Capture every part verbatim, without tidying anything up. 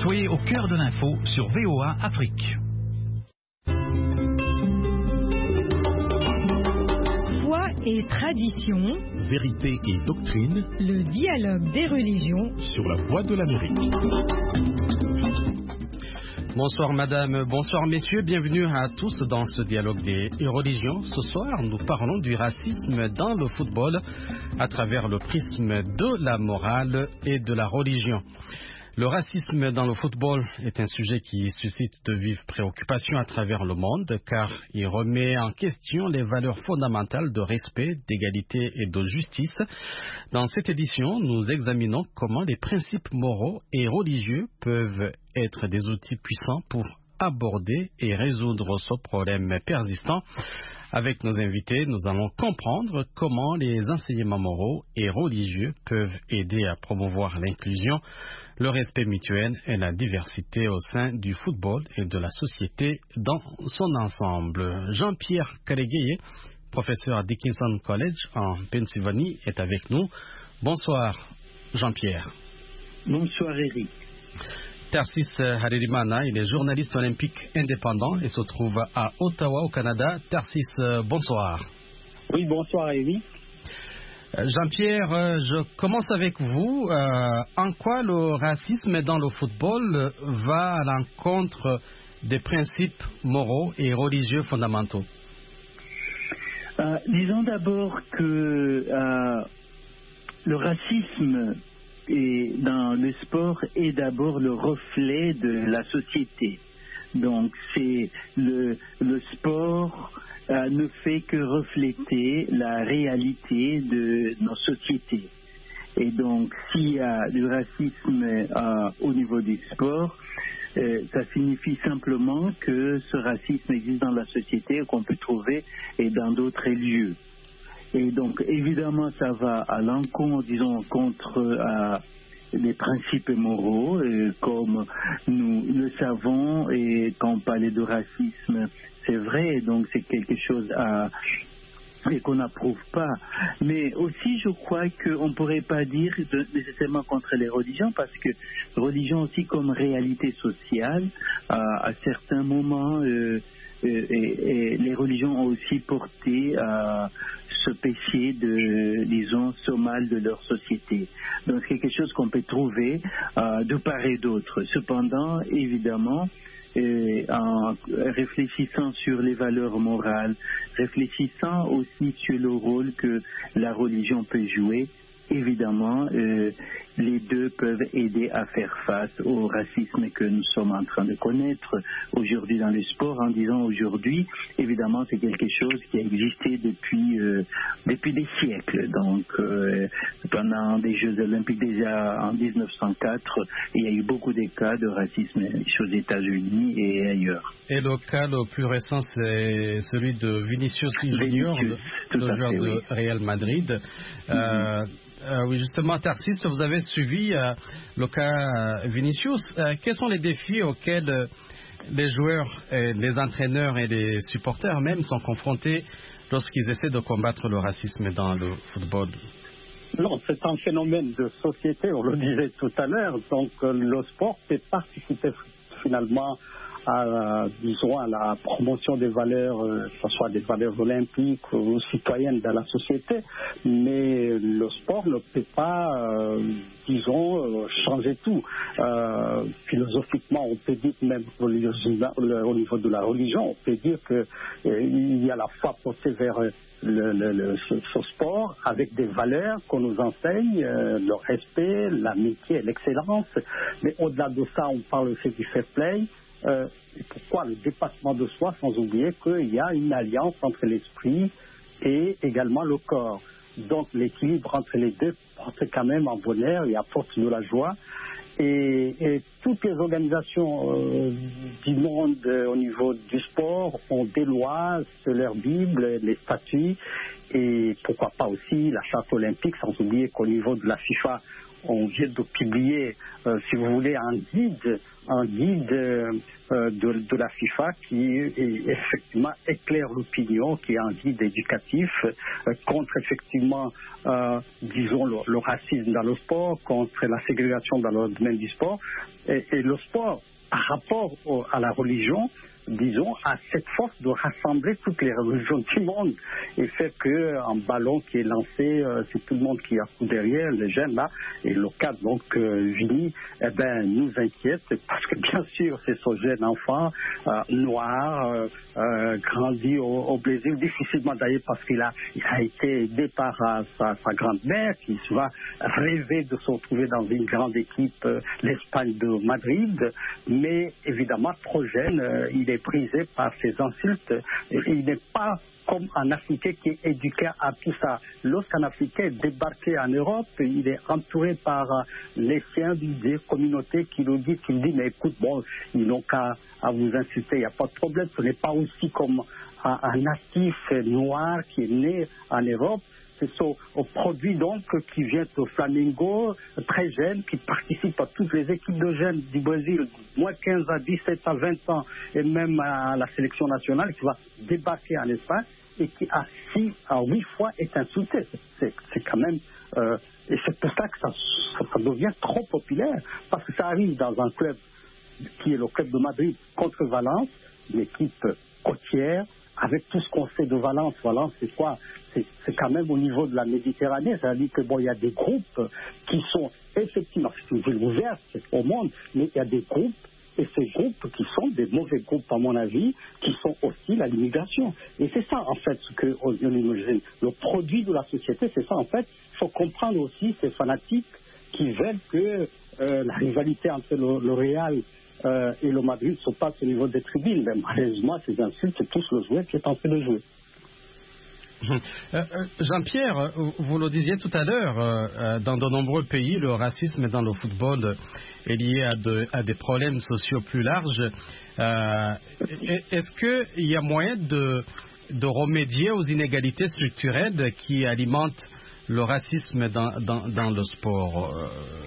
Soyez au cœur de l'info sur V O A Afrique. Foi et tradition, vérité et doctrine, le dialogue des religions sur la voie de l'Amérique. Bonsoir madame, bonsoir messieurs, bienvenue à tous dans ce dialogue des religions. Ce soir, nous parlons du racisme dans le football à travers le prisme de la morale et de la religion. Le racisme dans le football est un sujet qui suscite de vives préoccupations à travers le monde car il remet en question les valeurs fondamentales de respect, d'égalité et de justice. Dans cette édition, nous examinons comment les principes moraux et religieux peuvent être des outils puissants pour aborder et résoudre ce problème persistant. Avec nos invités, nous allons comprendre comment les enseignements moraux et religieux peuvent aider à promouvoir l'inclusion, le respect mutuel et la diversité au sein du football et de la société dans son ensemble. Jean-Pierre Karegueye, professeur à Dickinson College en Pennsylvanie, est avec nous. Bonsoir, Jean-Pierre. Bonsoir, Eric. Tarsis Haririmana, il est journaliste olympique indépendant et se trouve à Ottawa, au Canada. Tarsis, bonsoir. Oui, bonsoir, Eric. Jean-Pierre, je commence avec vous. Euh, en quoi le racisme dans le football va à l'encontre des principes moraux et religieux fondamentaux? euh, Disons d'abord que euh, le racisme est, dans le sport est d'abord le reflet de la société. Donc c'est le, le sport Euh, ne fait que refléter la réalité de nos sociétés. Et donc, s'il y a du racisme euh, au niveau du sport, euh, ça signifie simplement que ce racisme existe dans la société et qu'on peut trouver et dans d'autres lieux. Et donc, évidemment, ça va à l'encontre, disons, contre euh, les principes moraux, euh, comme nous le savons, et quand on parlait de racisme, c'est vrai, donc c'est quelque chose à, et qu'on n'approuve pas. Mais aussi, je crois qu'on ne pourrait pas dire de, nécessairement contre les religions, parce que religion aussi comme réalité sociale, à, à certains moments, euh, euh, et, et les religions ont aussi porté à ce péché de, disons, ce mal de leur société. Donc c'est quelque chose qu'on peut trouver euh, de part et d'autre. Cependant, évidemment, Et en réfléchissant sur les valeurs morales, réfléchissant aussi sur le rôle que la religion peut jouer, évidemment, euh, les deux peuvent aider à faire face au racisme que nous sommes en train de connaître aujourd'hui dans le sport. En disant aujourd'hui, évidemment, c'est quelque chose qui a existé depuis euh, depuis des siècles. Donc, euh, pendant des Jeux Olympiques déjà en mille neuf cent quatre, il y a eu beaucoup de cas de racisme aux États-Unis et ailleurs. Et le cas le plus récent, c'est celui de Vinicius Junior, Vinicius, le joueur fait, de oui. Real Madrid. Mm-hmm. Euh, euh, oui, justement, Tarsis, vous avez suivi euh, le cas euh, Vinicius. Euh, quels sont les défis auxquels euh, les joueurs, et les entraîneurs et les supporters même sont confrontés lorsqu'ils essaient de combattre le racisme dans le football? Non, c'est un phénomène de société, on le disait tout à l'heure. Donc euh, le sport peut participer finalement à, disons, à la promotion des valeurs, euh, que ce soit des valeurs olympiques ou citoyennes dans la société, mais le sport ne peut pas, euh, disons, euh, changer tout. Euh, philosophiquement, on peut dire, même au niveau de la religion, on peut dire qu'il euh, y a la foi portée vers le, le, le, ce, ce sport avec des valeurs qu'on nous enseigne, euh, le respect, l'amitié, l'excellence, mais au-delà de ça, on parle aussi du fair play. Euh, pourquoi le dépassement de soi, sans oublier qu'il y a une alliance entre l'esprit et également le corps. Donc l'équilibre entre les deux porte quand même en bonheur et apporte de la joie. Et, et toutes les organisations euh, du monde euh, au niveau du sport ont des lois sur leur Bible, les statuts, et pourquoi pas aussi la charte olympique, sans oublier qu'au niveau de la FIFA, on vient de publier, euh, si vous voulez, un guide, un guide euh, de, de la FIFA qui est, effectivement éclaire l'opinion, qui est un guide éducatif euh, contre effectivement, euh, disons, le, le racisme dans le sport, contre la ségrégation dans le domaine du sport. Et, et le sport, par rapport au, à la religion, disons, a cette force de rassembler toutes les religions du monde et fait qu'un ballon qui est lancé, euh, c'est tout le monde qui accourt derrière, les jeunes là, et le cas donc euh, Vini, eh ben, nous inquiète parce que bien sûr, c'est ce jeune enfant euh, noir, euh, euh, grandi au, au Brésil, difficilement d'ailleurs parce qu'il a, il a été aidé par euh, sa, sa grand-mère qui va rêver de se retrouver dans une grande équipe, euh, l'Espagne de Madrid, mais évidemment, trop jeune, euh, il est brisé par ces insultes. Il n'est pas comme un Africain qui est éduqué à tout ça. Lorsqu'un Africain est débarqué en Europe, il est entouré par les siens des communautés qui lui disent, qui lui disent, mais écoute, bon, ils n'ont qu'à à vous insulter, il n'y a pas de problème. Ce n'est pas aussi comme un, un natif noir qui est né en Europe. C'est ce produit donc qui vient au Flamengo, très jeune, qui participe à toutes les équipes de jeunes du Brésil, moins quinze à dix-sept à vingt ans, et même à la sélection nationale, qui va débarquer en Espagne et qui a six à huit fois est insulté. C'est, c'est quand même... Euh, et c'est pour ça que ça, ça, ça devient trop populaire, parce que ça arrive dans un club qui est le club de Madrid contre Valence, une équipe côtière, avec tout ce qu'on sait de Valence. Valence, c'est quoi? C'est, c'est quand même au niveau de la Méditerranée. Ça veut dire que bon, il y a des groupes qui sont effectivement, c'est une ville ouverte au monde, mais il y a des groupes, et ces groupes qui sont des mauvais groupes, à mon avis, qui sont hostiles à l'immigration. Et c'est ça, en fait, ce que le produit de la société, c'est ça, en fait. Il faut comprendre aussi ces fanatiques qui veulent que euh, la rivalité entre le, le Real Euh, et le Madrid se passe au niveau des tribunes. Mais malheureusement, ces insultes, c'est tous le joueur qui est en train de jouer. Euh, Jean-Pierre, vous le disiez tout à l'heure, euh, dans de nombreux pays, le racisme dans le football est lié à, de, à des problèmes sociaux plus larges. Euh, est-ce qu'il y a moyen de, de remédier aux inégalités structurelles qui alimentent le racisme dans, dans, dans le sport euh,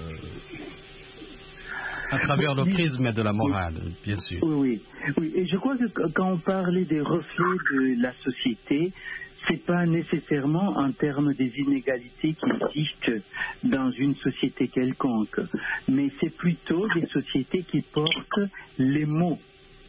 à travers le prisme de la morale, bien sûr. Oui, oui, oui. Et je crois que quand on parlait des reflets de la société, c'est pas nécessairement en termes des inégalités qui existent dans une société quelconque, mais c'est plutôt des sociétés qui portent les mots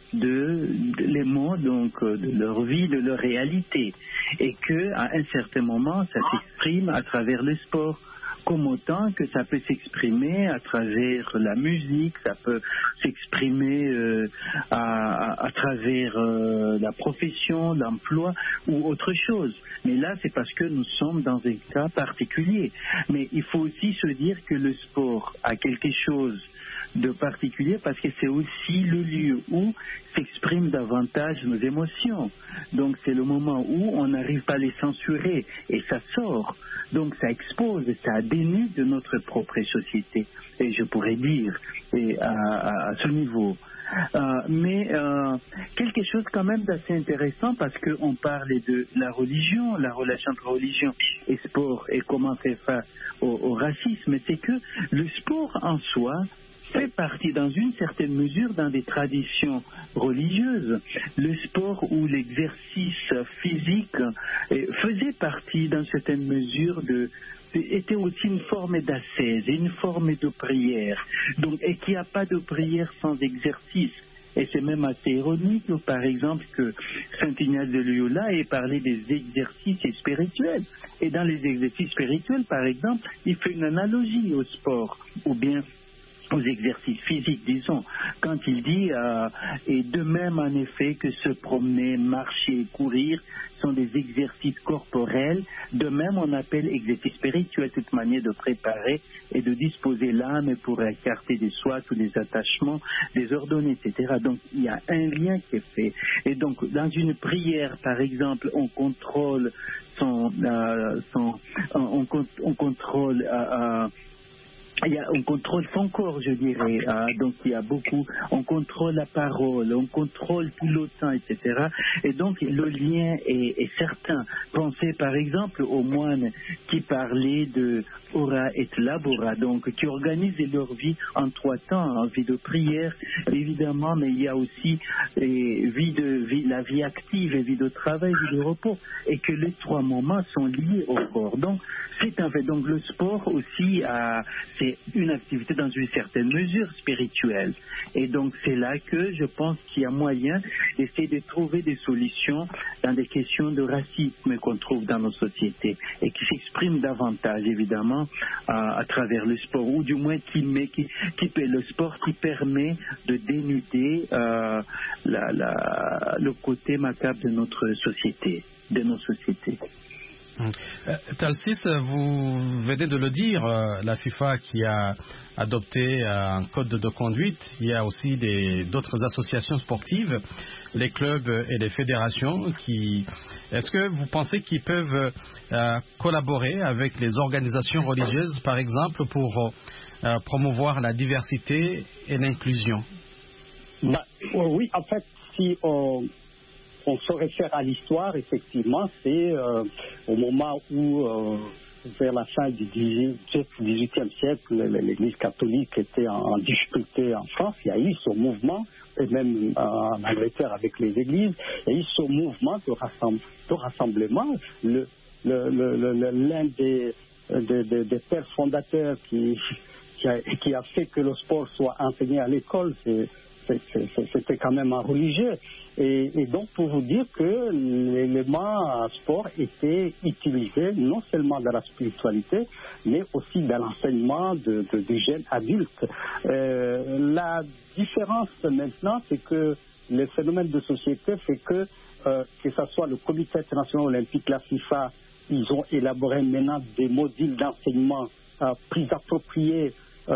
de, de les mots donc de leur vie, de leur réalité, et que à un certain moment, ça s'exprime à travers le sport. Comme autant que ça peut s'exprimer à travers la musique, ça peut s'exprimer euh, à, à, à travers euh, la profession, l'emploi ou autre chose. Mais là, c'est parce que nous sommes dans un cas particulier. Mais il faut aussi se dire que le sport a quelque chose de particulier parce que c'est aussi le lieu où s'expriment davantage nos émotions. Donc c'est le moment où on n'arrive pas à les censurer et ça sort. Donc ça expose et ça dénude de notre propre société. Et je pourrais dire et à, à, à ce niveau. Euh, mais euh, quelque chose quand même d'assez intéressant parce qu'on parlait de la religion, la relation entre religion et sport et comment faire face au, au racisme, c'est que le sport en soi fait partie dans une certaine mesure dans des traditions religieuses. Le sport ou l'exercice physique faisait partie dans certaine mesure de était aussi une forme d'ascèse, une forme de prière. Donc, et qu'il n'y a pas de prière sans exercice. Et c'est même assez ironique, par exemple, que Saint Ignace de Loyola ait parlé des exercices spirituels. Et dans les exercices spirituels, par exemple, il fait une analogie au sport, ou bien aux exercices physiques, disons, quand il dit euh, et de même en effet que se promener, marcher, courir sont des exercices corporels, de même on appelle exercice spirituel toute manière de préparer et de disposer l'âme pour écarter des soi tous les attachements désordonnés, et cetera. Donc il y a un lien qui est fait. Et donc dans une prière, par exemple, on contrôle son, euh, son on, on, on contrôle euh, euh, il y a, on contrôle son corps, je dirais. Hein, donc il y a beaucoup, on contrôle la parole, on contrôle tout le temps, et cetera. Et donc le lien est, est certain. Pensez par exemple aux moines qui parlaient de Ora et Labora, donc qui organisent leur vie en trois temps, en vie de prière, évidemment, mais il y a aussi eh, vie de vie, la vie active, et vie de travail, vie de repos, et que les trois moments sont liés au corps. Donc c'est un fait. Donc le sport aussi a, c'est une activité dans une certaine mesure spirituelle. Et donc c'est là que je pense qu'il y a moyen d'essayer de trouver des solutions dans des questions de racisme qu'on trouve dans nos sociétés et qui s'expriment davantage évidemment à, à travers le sport, ou du moins qui met, qui, qui, le sport qui permet de dénuder euh, la, la, le côté macabre de notre société, de nos sociétés. Euh, Talsis, vous venez de le dire, euh, la FIFA qui a adopté euh, un code de conduite, il y a aussi des, d'autres associations sportives, les clubs et les fédérations qui... Est-ce que vous pensez qu'ils peuvent euh, collaborer avec les organisations religieuses, par exemple, pour euh, promouvoir la diversité et l'inclusion? Bah, oui, en fait, si on... On se réfère à l'histoire, effectivement, c'est euh, au moment où, euh, vers la fin du dix-huitième siècle, l'Église catholique était en, en difficulté en France. Il y a eu ce mouvement, et même euh, en Angleterre avec les églises, il y a eu ce mouvement de, rassemble, de rassemblement. Le, le, le, le, l'un des, des, des, des pères fondateurs qui, qui, a, qui a fait que le sport soit enseigné à l'école, c'est c'était quand même un religieux. Et, et donc, pour vous dire que l'élément sport était utilisé non seulement dans la spiritualité, mais aussi dans l'enseignement de, de, des jeunes adultes. Euh, la différence maintenant, c'est que le phénomène de société fait que, euh, que ce soit le Comité international olympique, la FIFA, ils ont élaboré maintenant des modules d'enseignement euh, plus appropriés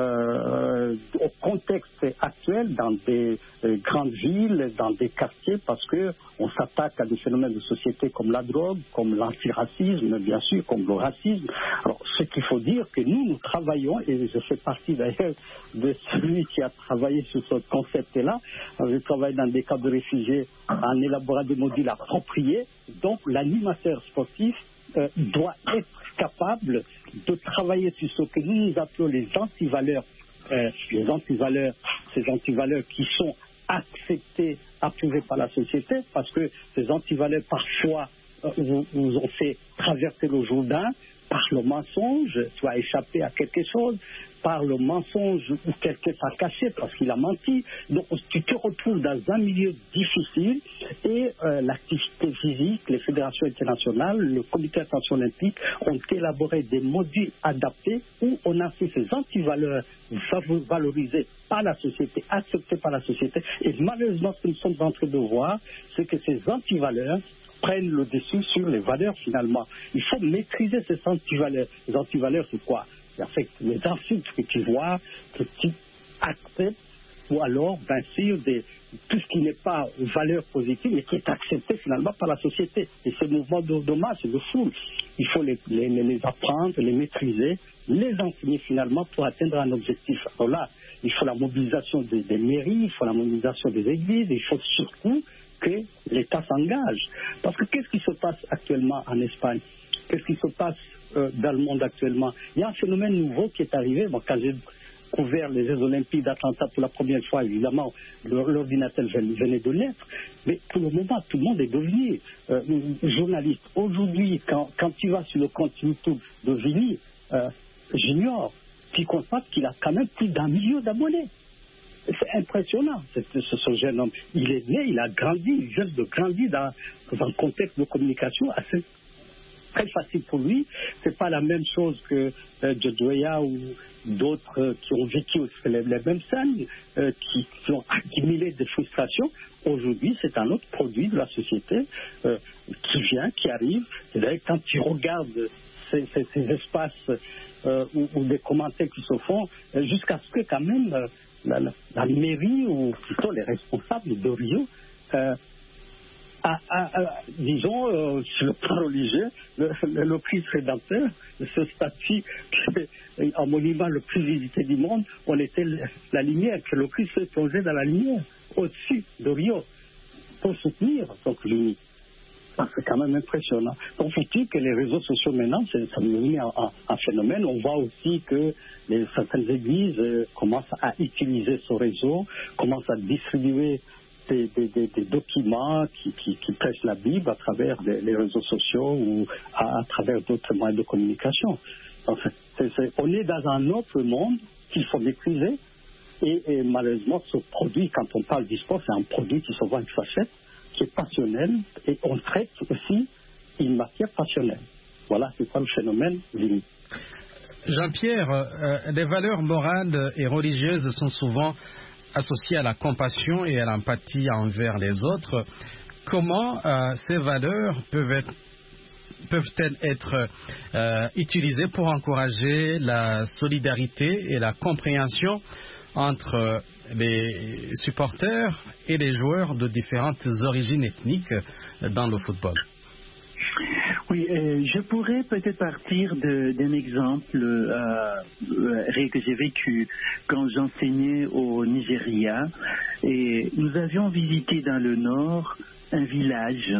Euh, au contexte actuel dans des euh, grandes villes, dans des quartiers, parce que on s'attaque à des phénomènes de société comme la drogue, comme l'antiracisme, bien sûr, comme le racisme. Alors, ce qu'il faut dire, que nous, nous travaillons, et je fais partie d'ailleurs de celui qui a travaillé sur ce concept-là. Je travaille dans des camps de réfugiés en élaborant des modules appropriés. Donc, l'animateur sportif euh, doit être capable de travailler sur ce que nous nous appelons les antivaleurs, euh, les antivaleurs, ces antivaleurs qui sont acceptées, approuvées par la société, parce que ces antivaleurs parfois euh, vous, vous ont fait traverser le Jourdain par le mensonge, soit échapper à quelque chose, par le mensonge où quelqu'un t'a caché parce qu'il a menti. Donc tu te retrouves dans un milieu difficile et euh, l'activité physique, les fédérations internationales, le comité international olympique ont élaboré des modules adaptés où on a fait ces antivaleurs valorisées par la société, acceptées par la société. Et malheureusement, ce que nous sommes en train de voir, c'est que ces antivaleurs prennent le dessus sur les valeurs finalement. Il faut maîtriser ces antivaleurs. Les antivaleurs, c'est quoi? C'est en fait les insultes que tu vois, que tu acceptes, ou alors, bien sûr, des, tout ce qui n'est pas valeur positive, mais qui est accepté finalement par la société. Et ces mouvements de, de masse et de foule, il faut les, les, les apprendre, les maîtriser, les enseigner finalement pour atteindre un objectif. Alors là, il faut la mobilisation des, des mairies, il faut la mobilisation des églises, il faut surtout que l'État s'engage. Parce que qu'est-ce qui se passe actuellement en Espagne? Qu'est-ce qui se passe euh, dans le monde actuellement? Il y a un phénomène nouveau qui est arrivé. Bon, quand j'ai couvert les Jeux Olympiques d'Atlanta pour la première fois, évidemment, l'ordinateur venait de l'être. Mais pour le moment, tout le monde est devenu euh, journaliste. Aujourd'hui, quand, quand tu vas sur le compte YouTube de Vili euh, Junior, tu constates qu'il a quand même plus d'un million d'abonnés. C'est impressionnant, c'est, ce, ce jeune homme. Il est né, il a grandi, il vient de grandir dans, dans un contexte de communication assez très facile pour lui. C'est pas la même chose que euh, Jodoya ou d'autres euh, qui ont vécu les, les mêmes scènes, euh, qui, qui ont accumulé des frustrations. Aujourd'hui, c'est un autre produit de la société euh, qui vient, qui arrive. Et d'ailleurs, quand tu regardes ces, ces, ces espaces euh, où, où des commentaires qui se font, euh, jusqu'à ce que quand même euh, La, la, la mairie, ou plutôt les responsables de Rio, euh, à, à, à, disons, euh, sur le plan religieux, le, le, le Christ rédempteur, ce statut en monument le plus visité du monde, on était la lumière, que le Christ se plongeait dans la lumière, au-dessus d'Orion, pour soutenir donc l'uni. C'est quand même impressionnant. Donc, faut-il que les réseaux sociaux maintenant, c'est, ça devient un, un, un phénomène. On voit aussi que les, certaines églises euh, commencent à utiliser ce réseau, commencent à distribuer des, des, des, des documents qui, qui, qui prêchent la Bible à travers les, les réseaux sociaux ou à, à travers d'autres moyens de communication. Donc, c'est, c'est, on est dans un autre monde qu'il faut maîtriser. Et, et malheureusement, ce produit, quand on parle du sport, c'est un produit qui se vend une facette, qui est passionnel, et on traite aussi une matière passionnelle. Voilà, c'est ça le phénomène limite. Jean-Pierre, euh, les valeurs morales et religieuses sont souvent associées à la compassion et à l'empathie envers les autres. Comment euh, ces valeurs peuvent être, peuvent-elles être euh, utilisées pour encourager la solidarité et la compréhension entre les supporters et les joueurs de différentes origines ethniques dans le football? Oui, euh, je pourrais peut-être partir de, d'un exemple euh, euh, que j'ai vécu quand j'enseignais au Nigeria. Et nous avions visité dans le nord un village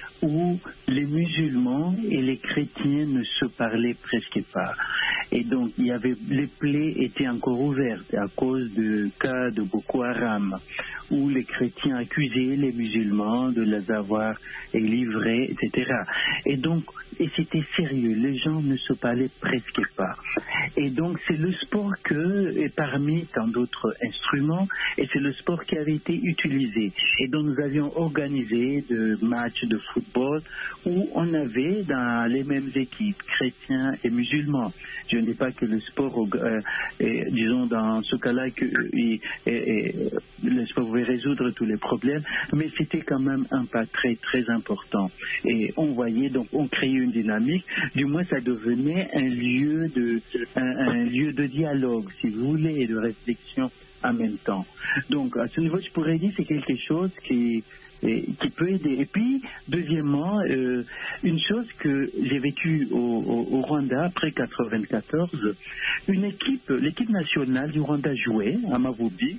où les musulmans et les chrétiens ne se parlaient presque pas. Et donc, il y avait, les plaies étaient encore ouvertes à cause du cas de Boko Haram, où les chrétiens accusaient les musulmans de les avoir livrés, et cetera. Et donc, et c'était sérieux, les gens ne se parlaient presque pas. Et donc, c'est le sport que, et parmi tant d'autres instruments, et c'est le sport qui avait été utilisé. Et donc, nous avions organisé des matchs de football où on avait dans les mêmes équipes, chrétiens et musulmans. Je ne dis pas que le sport, euh, est, disons dans ce cas-là, que euh, et, et, le sport pouvait résoudre tous les problèmes, mais c'était quand même un pas très très important. Et on voyait, donc on créait une dynamique, du moins ça devenait un lieu de, un, un lieu de dialogue, si vous voulez, et de réflexion en même temps. Donc à ce niveau, je pourrais dire que c'est quelque chose qui Et, qui peut aider. Et puis, deuxièmement, euh, une chose que j'ai vécue au, au, au Rwanda après quatre-vingt-quatorze, une équipe, l'équipe nationale du Rwanda jouait à Mavubi.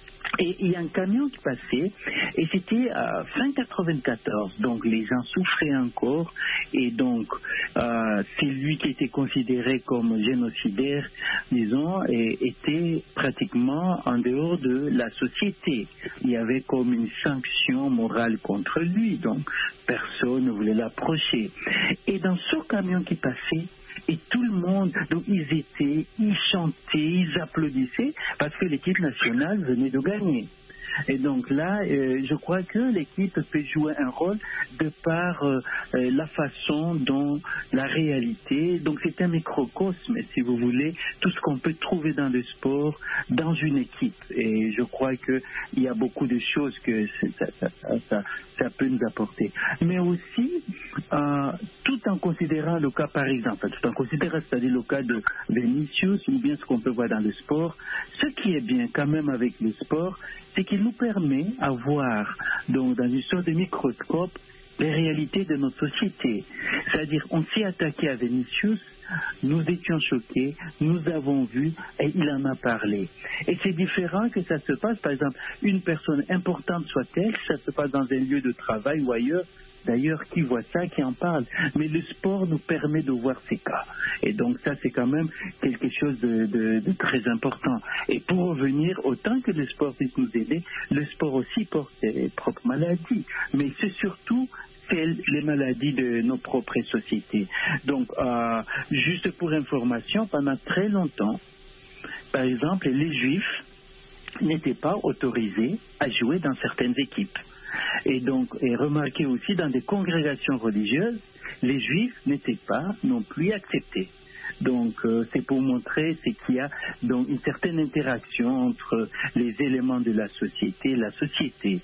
Et il y a un camion qui passait, et c'était à fin quatre-vingt-quatorze, donc les gens souffraient encore, et donc euh, c'est lui qui était considéré comme génocidaire, disons, et était pratiquement en dehors de la société. Il y avait comme une sanction morale contre lui, donc personne ne voulait l'approcher. Et dans ce camion qui passait, et tout le monde, donc ils étaient, ils chantaient, ils applaudissaient parce que l'équipe nationale venait de gagner. Et donc là, euh, je crois que l'équipe peut jouer un rôle de par euh, euh, la façon dont la réalité, donc c'est un microcosme, si vous voulez, tout ce qu'on peut trouver dans le sport, dans une équipe. Et je crois qu'il y a beaucoup de choses que ça, ça, ça, ça peut nous apporter. Mais aussi, euh, tout en considérant le cas, par exemple, tout en considérant, c'est-à-dire le cas de Vinicius, ou bien ce qu'on peut voir dans le sport, ce qui est bien quand même avec le sport, c'est qu'il nous permet à voir, donc, dans une sorte de microscope, les réalités de notre société. C'est-à-dire, on s'est attaqué à Vinicius, nous étions choqués, nous avons vu, et il en a parlé. Et c'est différent que ça se passe, par exemple, une personne importante soit-elle, ça se passe dans un lieu de travail ou ailleurs, d'ailleurs, qui voit ça, qui en parle. Mais le sport nous permet de voir ces cas. Et donc ça, c'est quand même quelque chose de, de, de très important. Et pour revenir, autant que le sport puisse nous aider, le sport aussi porte ses propres maladies. Mais c'est surtout celles, les maladies de nos propres sociétés. Donc, euh, juste pour information, pendant très longtemps, par exemple, les Juifs n'étaient pas autorisés à jouer dans certaines équipes. Et donc, et remarquez aussi, dans des congrégations religieuses, les Juifs n'étaient pas non plus acceptés. Donc, euh, c'est pour montrer ce qu'il y a donc une certaine interaction entre les éléments de la société et la société.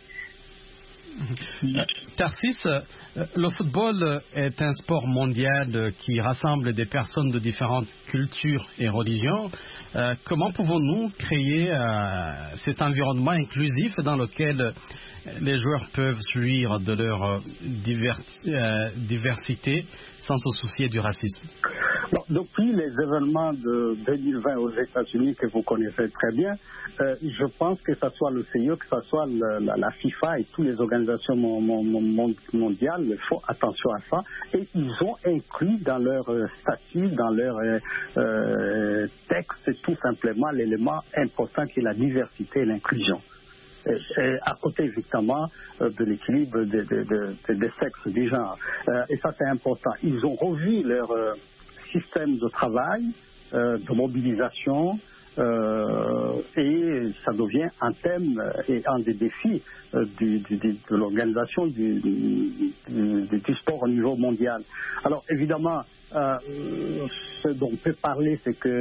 Euh, Tarsis, euh, le football est un sport mondial qui rassemble des personnes de différentes cultures et religions. Euh, comment pouvons-nous créer euh, cet environnement inclusif dans lequel les joueurs peuvent jouir de leur divers, euh, diversité sans se soucier du racisme? Bon, depuis les événements de deux mille vingt aux États-Unis que vous connaissez très bien, euh, je pense que ce soit le C I O, que ce soit le, la, la FIFA et toutes les organisations mon, mon, mon, mondiales font attention à ça et ils ont inclus dans leur euh, statut, dans leur euh, euh, texte tout simplement l'élément important qui est la diversité et l'inclusion. Et, et à côté évidemment euh, de l'équilibre des de, de, de, de sexes du genre. Euh, et ça c'est important. Ils ont revu leur euh, système de travail, euh, de mobilisation, euh, et ça devient un thème et un des défis euh, du, du, du, de l'organisation du, du, du, du sport au niveau mondial. Alors évidemment, euh, ce dont on peut parler, c'est que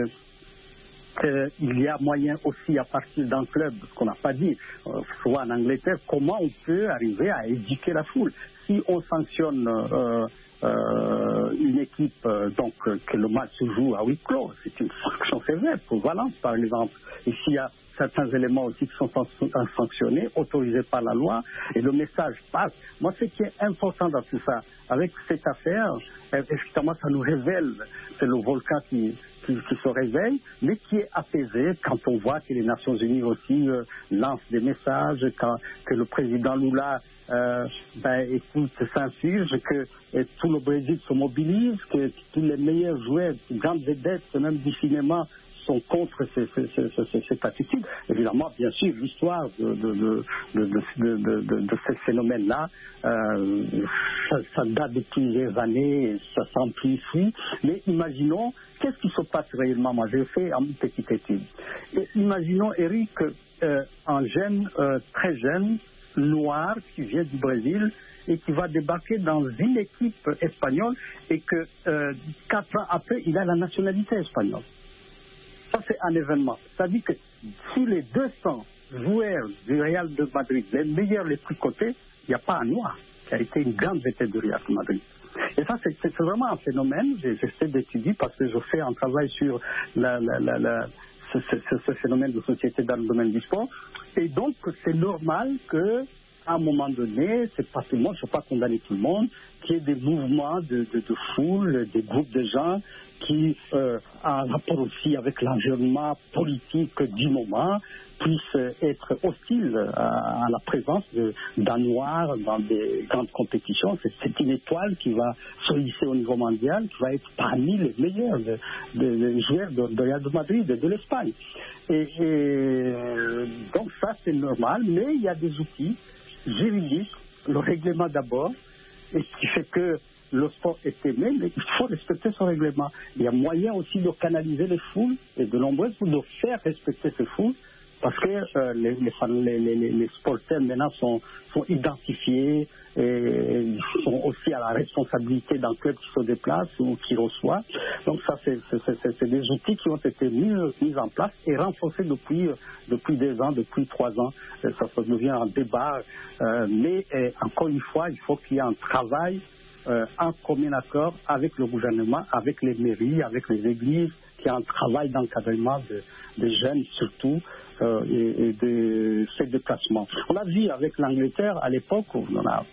Euh, il y a moyen aussi à partir d'un club, ce qu'on n'a pas dit, euh, soit en Angleterre, comment on peut arriver à éduquer la foule. Si on sanctionne euh, euh, une équipe, euh, donc euh, que le match se joue à huis clos, c'est une sanction sévère pour Valence par exemple. Et s'il y a certains éléments aussi qui sont sanctionnés, autorisés par la loi, et le message passe. Moi, ce qui est important dans tout ça, avec cette affaire, effectivement, ça nous révèle, c'est le volcan qui, qui, qui se réveille, mais qui est apaisé quand on voit que les Nations Unies aussi euh, lancent des messages, quand, que le président Lula euh, ben, écoute, s'insurge, que et tout le Brésil se mobilise, que tous les meilleurs joueurs, grandes vedettes, même du cinéma, sont contre ces, ces, ces, ces, cette attitude. Évidemment, bien sûr, l'histoire de, de, de, de, de, de, de, de ce phénomène-là, euh, ça, ça date de plusieurs années, ça s'amplifie. Mais imaginons, qu'est-ce qui se passe réellement? Moi, j'ai fait une petite étude. Et imaginons, Eric, euh, un jeune, euh, très jeune, noir, qui vient du Brésil, et qui va débarquer dans une équipe espagnole, et que euh, quatre ans après, il a la nationalité espagnole. Ça, c'est un événement. C'est-à-dire que sur les deux cents joueurs du Real de Madrid, les meilleurs, les plus cotés, il n'y a pas un noir qui a été une grande vedette du Real de Madrid. Et ça, c'est, c'est vraiment un phénomène. J'essaie d'étudier parce que je fais un travail sur la, la, la, la, ce, ce, ce phénomène de société dans le domaine du sport. Et donc, c'est normal que à un moment donné, c'est pas tout le monde, je ne faut pas condamner tout le monde, qu'il y ait des mouvements de, de, de foule, des groupes de gens qui, euh, en rapport aussi avec l'environnement politique du moment, puissent être hostiles à, à la présence de, d'un noir dans des grandes compétitions. C'est, c'est une étoile qui va se hisser au niveau mondial, qui va être parmi les meilleurs de, de, de joueurs de, de Real de Madrid et de l'Espagne. Et, et donc ça, c'est normal, mais il y a des outils juridique, le règlement d'abord, et ce qui fait que le sport est aimé, mais il faut respecter ce règlement. Il y a moyen aussi de canaliser les foules, et de nombreuses foules, de faire respecter ces foules, parce que euh, les, les, les, les, les sportifs maintenant sont, sont identifiés, et ils sont aussi à la responsabilité d'un club qui se déplace ou qui reçoit. Donc ça, c'est, c'est, c'est, c'est des outils qui ont été mis, mis en place et renforcés depuis, depuis des ans, depuis trois ans. Ça, ça devient un débat. Euh, mais euh, encore une fois, il faut qu'il y ait un travail euh, en commun accord avec le gouvernement, avec les mairies, avec les églises, qu'il y ait un travail d'encadrement de, des jeunes surtout. Euh, et, et de ces déplacements. On a vu avec l'Angleterre à l'époque où on a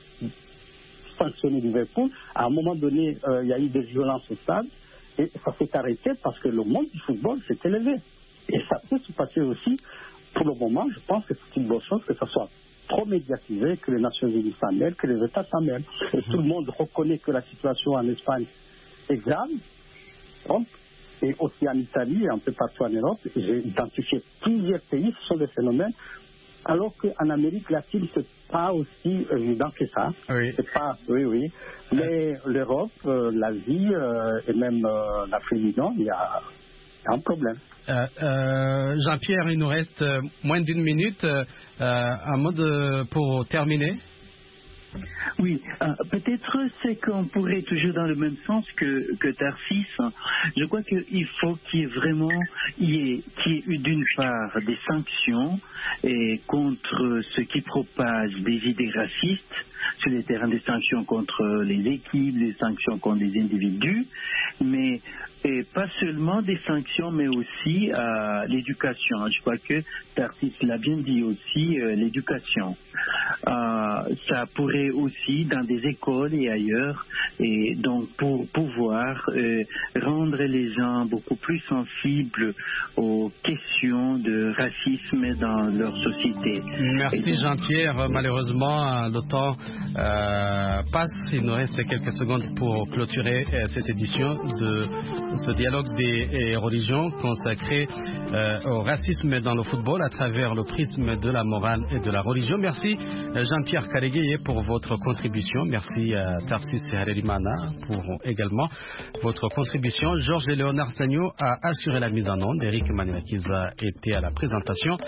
sanctionné Liverpool, à un moment donné euh, il y a eu des violences au stade et ça s'est arrêté parce que le monde du football s'est élevé. Et ça peut se passer aussi, pour le moment, je pense que c'est une bonne chose que ça soit trop médiatisé, que les Nations Unies s'en mêlent, que les États s'en mêlent. Et mmh. tout le monde reconnaît que la situation en Espagne est grave. Donc, et aussi en Italie et un peu partout en Europe, j'ai identifié plusieurs pays, ce sont des phénomènes, alors qu'en Amérique latine, c'est pas aussi évident que ça. Oui. C'est pas, oui, oui. Mais l'Europe, euh, l'Asie euh, et même euh, l'Afrique du Nord, il y a, il y a un problème. Euh, euh, Jean-Pierre, il nous reste moins d'une minute. Euh, un mot de, pour terminer. Oui, euh, peut-être c'est qu'on pourrait toujours dans le même sens que, que Tarsis. Je crois qu'il faut qu'il y ait vraiment, il y ait, qu'il y ait eu d'une part des sanctions et contre ceux qui propagent des idées racistes sur les terrains, des sanctions contre les équipes, des sanctions contre les individus, mais Et pas seulement des sanctions, mais aussi euh, l'éducation. Je crois que Tarsis l'a bien dit aussi, euh, l'éducation. Euh, ça pourrait aussi, dans des écoles et ailleurs, et donc pour pouvoir euh, rendre les gens beaucoup plus sensibles aux questions de racisme dans leur société. Merci donc... Jean-Pierre. Malheureusement, le temps euh, passe. Il nous reste quelques secondes pour clôturer euh, cette édition de ce dialogue des religions consacré euh, au racisme dans le football à travers le prisme de la morale et de la religion. Merci Jean-Pierre Karegueye pour votre contribution. Merci à Tarsis Harerimana pour également votre contribution. Georges et Léonard Sagno a assuré la mise en onde. Eric Manilakiza était à la présentation.